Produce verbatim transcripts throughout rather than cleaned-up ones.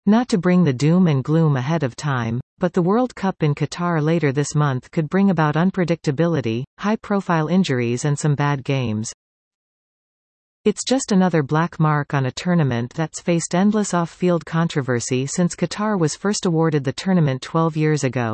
Not to bring the doom and gloom ahead of time, but the World Cup in Qatar later this month could bring about unpredictability, high-profile injuries and some bad games. It's just another black mark on a tournament that's faced endless off-field controversy since Qatar was first awarded the tournament twelve years ago.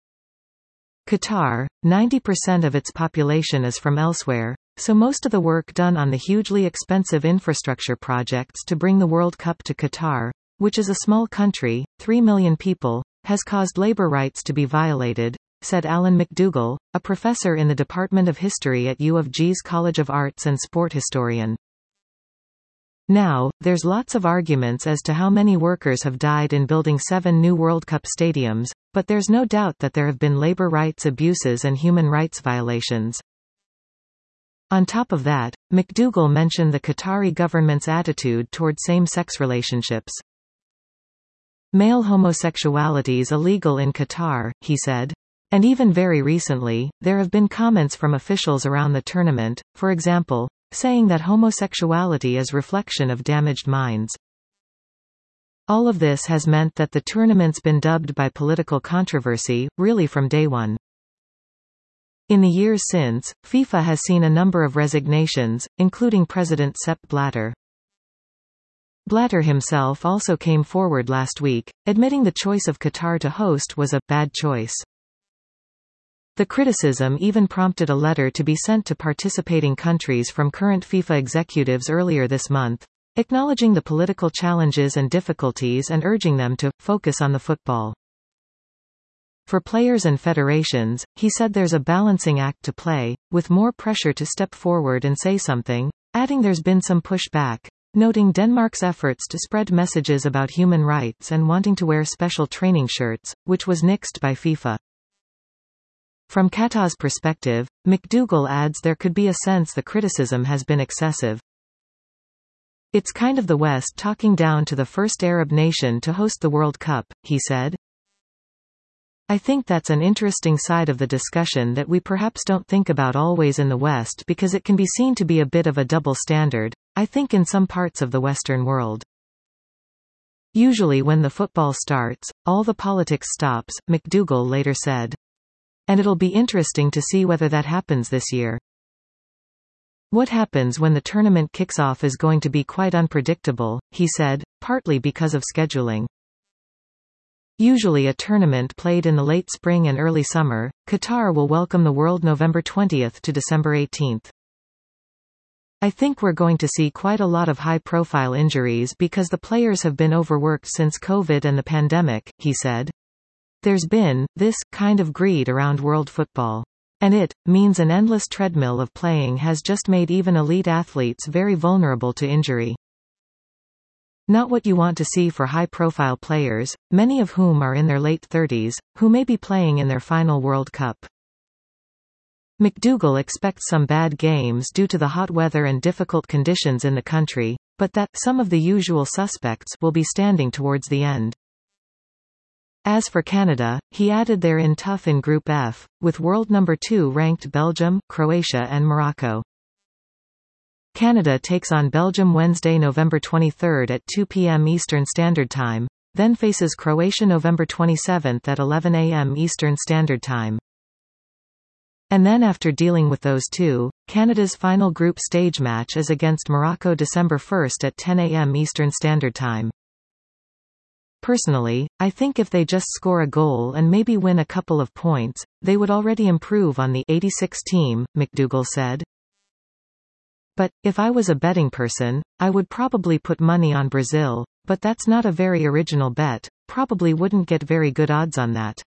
Qatar, ninety percent of its population is from elsewhere, so most of the work done on the hugely expensive infrastructure projects to bring the World Cup to Qatar, which is a small country, three million people, has caused labor rights to be violated, said Alan McDougall, a professor in the Department of History at U of G's College of Arts and sport historian. Now, there's lots of arguments as to how many workers have died in building seven new World Cup stadiums, but there's no doubt that there have been labor rights abuses and human rights violations. On top of that, McDougall mentioned the Qatari government's attitude toward same-sex relationships. Male homosexuality is illegal in Qatar, he said. And even very recently, there have been comments from officials around the tournament, for example, saying that homosexuality is reflection of damaged minds. All of this has meant that the tournament's been dubbed by political controversy, really from day one. In the years since, FIFA has seen a number of resignations, including President Sepp Blatter. Blatter himself also came forward last week, admitting the choice of Qatar to host was a bad choice. The criticism even prompted a letter to be sent to participating countries from current FIFA executives earlier this month, acknowledging the political challenges and difficulties and urging them to focus on the football. For players and federations, he said there's a balancing act to play, with more pressure to step forward and say something, adding there's been some pushback, noting Denmark's efforts to spread messages about human rights and wanting to wear special training shirts, which was nixed by FIFA. From Qatar's perspective, McDougall adds there could be a sense the criticism has been excessive. It's kind of the West talking down to the first Arab nation to host the World Cup, he said. I think that's an interesting side of the discussion that we perhaps don't think about always in the West because it can be seen to be a bit of a double standard, I think in some parts of the Western world. Usually when the football starts, all the politics stops, McDougall later said. And it'll be interesting to see whether that happens this year. What happens when the tournament kicks off is going to be quite unpredictable, he said, partly because of scheduling. Usually a tournament played in the late spring and early summer, Qatar will welcome the World November twentieth to December eighteenth. I think we're going to see quite a lot of high-profile injuries because the players have been overworked since COVID and the pandemic, he said. There's been this kind of greed around world football. And it means an endless treadmill of playing has just made even elite athletes very vulnerable to injury. Not what you want to see for high-profile players, many of whom are in their late thirties, who may be playing in their final World Cup. McDougall expects some bad games due to the hot weather and difficult conditions in the country, but that some of the usual suspects will be standing towards the end. As for Canada, he added they're in tough in Group F, with world number two ranked Belgium, Croatia and Morocco. Canada takes on Belgium Wednesday, November twenty-third at two p m Eastern Standard Time, then faces Croatia November twenty-seventh at eleven a m Eastern Standard Time. And then after dealing with those two, Canada's final group stage match is against Morocco December first at ten a m Eastern Standard Time. Personally, I think if they just score a goal and maybe win a couple of points, they would already improve on the eighty-six team, McDougall said. But, if I was a betting person, I would probably put money on Brazil, but that's not a very original bet, probably wouldn't get very good odds on that.